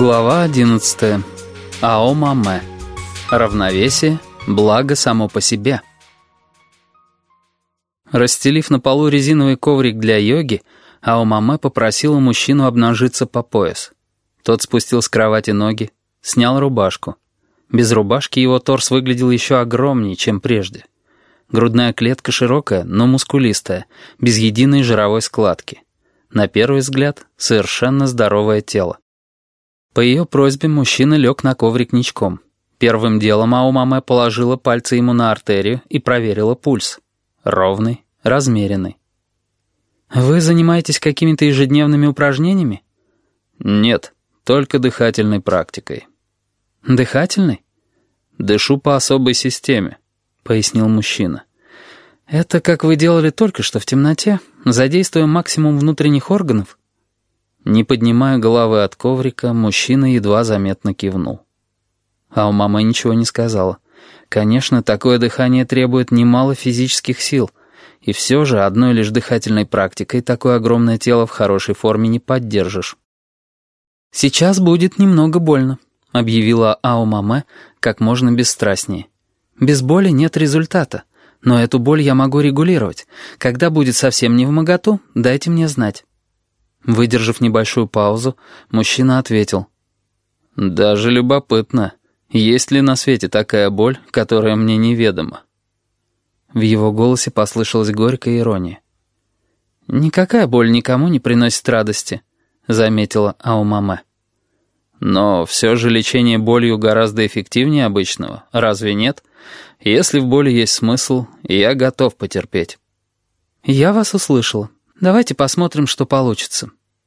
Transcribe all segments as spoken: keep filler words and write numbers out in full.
Глава одиннадцатая. Ао-маме. Равновесие, благо само по себе. Расстелив на полу резиновый коврик для йоги, Ао-маме попросила мужчину обнажиться по пояс. Тот спустил с кровати ноги, снял рубашку. Без рубашки его торс выглядел еще огромнее, чем прежде. Грудная клетка широкая, но мускулистая, без единой жировой складки. На первый взгляд, совершенно здоровое тело. По ее просьбе мужчина лег на коврик ничком. Первым делом Ао-маме положила пальцы ему на артерию и проверила пульс. Ровный, размеренный. «Вы занимаетесь какими-то ежедневными упражнениями?» «Нет, только дыхательной практикой». «Дыхательной?» «Дышу по особой системе», — пояснил мужчина. «Это как вы делали только что в темноте, задействуя максимум внутренних органов?» Не поднимая головы от коврика, мужчина едва заметно кивнул. Ао-маме ничего не сказала. Конечно, такое дыхание требует немало физических сил, и все же одной лишь дыхательной практикой такое огромное тело в хорошей форме не поддержишь. «Сейчас будет немного больно», — объявила Ао-маме как можно бесстрастнее. «Без боли нет результата, но эту боль я могу регулировать. Когда будет совсем невмоготу, дайте мне знать». Выдержав небольшую паузу, мужчина ответил. «Даже любопытно, есть ли на свете такая боль, которая мне неведома?» В его голосе послышалась горькая ирония. «Никакая боль никому не приносит радости», — заметила Ао-маме. «Но все же лечение болью гораздо эффективнее обычного, разве нет? Если в боли есть смысл, я готов потерпеть». «Я вас услышала. Давайте посмотрим, что получится».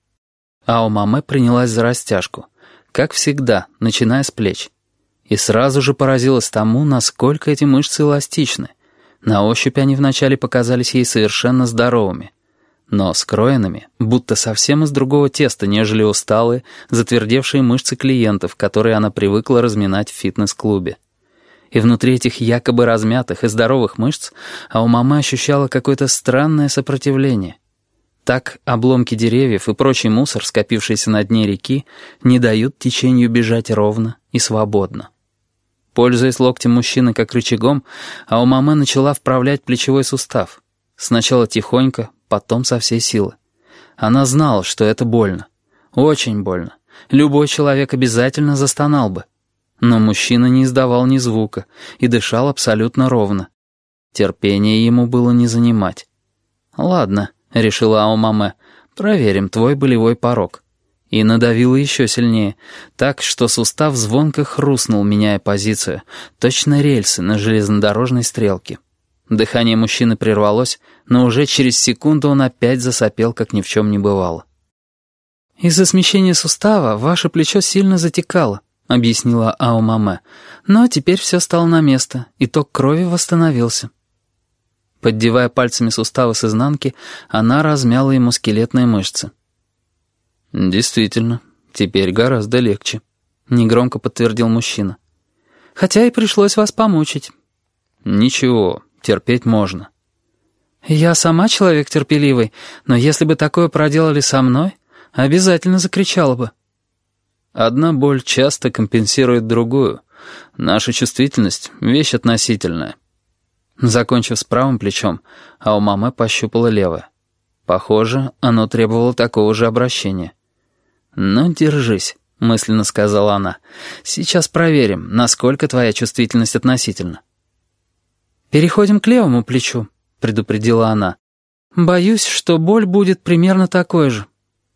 Ао-маме принялась за растяжку, как всегда, начиная с плеч. И сразу же поразилась тому, насколько эти мышцы эластичны. На ощупь они вначале показались ей совершенно здоровыми, но скроенными, будто совсем из другого теста, нежели усталые, затвердевшие мышцы клиентов, которые она привыкла разминать в фитнес-клубе. И внутри этих якобы размятых и здоровых мышц Ао-маме ощущала какое-то странное сопротивление. Так обломки деревьев и прочий мусор, скопившийся на дне реки, не дают течению бежать ровно и свободно. Пользуясь локтем мужчины как рычагом, Ао-маме начала вправлять плечевой сустав. Сначала тихонько, потом со всей силы. Она знала, что это больно. Очень больно. Любой человек обязательно застонал бы. Но мужчина не издавал ни звука и дышал абсолютно ровно. Терпение ему было не занимать. «Ладно», — решила Ао-маме, — «проверим твой болевой порог». И надавила еще сильнее, так, что сустав звонко хрустнул, меняя позицию, точно рельсы на железнодорожной стрелке. Дыхание мужчины прервалось, но уже через секунду он опять засопел, как ни в чем не бывало. «Из-за смещения сустава ваше плечо сильно затекало», — объяснила Ао-маме, — «но теперь все стало на место, и ток крови восстановился». Поддевая пальцами суставы с изнанки, она размяла ему скелетные мышцы. «Действительно, теперь гораздо легче», — негромко подтвердил мужчина. «Хотя и пришлось вас помучить». «Ничего, терпеть можно». «Я сама человек терпеливый, но если бы такое проделали со мной, обязательно закричала бы». «Одна боль часто компенсирует другую. Наша чувствительность — вещь относительная». Закончив с правым плечом, Ао-маме пощупала левое. Похоже, оно требовало такого же обращения. «Ну, держись», — мысленно сказала она. «Сейчас проверим, насколько твоя чувствительность относительна». «Переходим к левому плечу», — предупредила она. «Боюсь, что боль будет примерно такой же».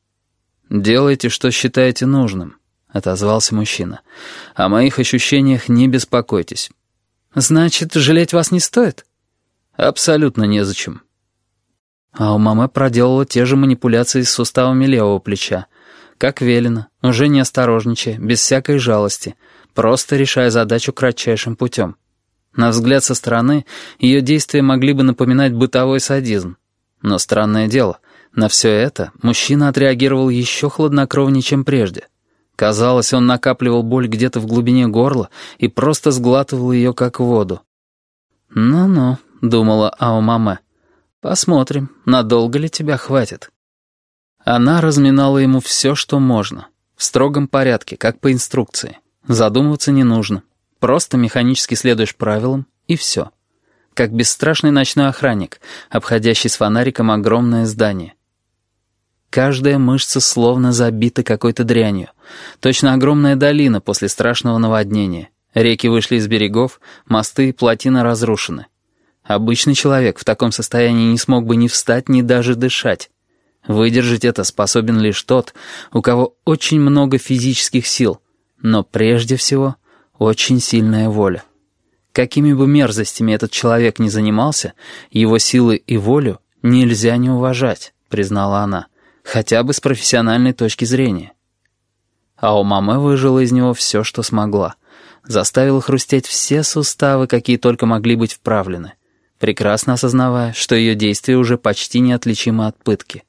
«Делайте, что считаете нужным», — отозвался мужчина. «О моих ощущениях не беспокойтесь». «Значит, жалеть вас не стоит?» «Абсолютно незачем». Ао-маме проделала те же манипуляции с суставами левого плеча. Как велено, уже не осторожничая, без всякой жалости, просто решая задачу кратчайшим путем. На взгляд со стороны, ее действия могли бы напоминать бытовой садизм. Но странное дело, на все это мужчина отреагировал еще хладнокровнее, чем прежде. Казалось, он накапливал боль где-то в глубине горла и просто сглатывал ее как воду. «Ну-ну», — думала Ао-маме, — «посмотрим, надолго ли тебя хватит». Она разминала ему все, что можно. В строгом порядке, как по инструкции. Задумываться не нужно. Просто механически следуешь правилам, и все. Как бесстрашный ночной охранник, обходящий с фонариком огромное здание. Каждая мышца словно забита какой-то дрянью. Точно огромная долина после страшного наводнения. Реки вышли из берегов, мосты и плотины разрушены. Обычный человек в таком состоянии не смог бы ни встать, ни даже дышать. Выдержать это способен лишь тот, у кого очень много физических сил, но прежде всего очень сильная воля. Какими бы мерзостями этот человек ни занимался, его силы и волю нельзя не уважать, признала она, хотя бы с профессиональной точки зрения. Аомаме выжила из него все, что смогла. Заставила хрустеть все суставы, какие только могли быть вправлены, прекрасно осознавая, что ее действия уже почти неотличимы от пытки.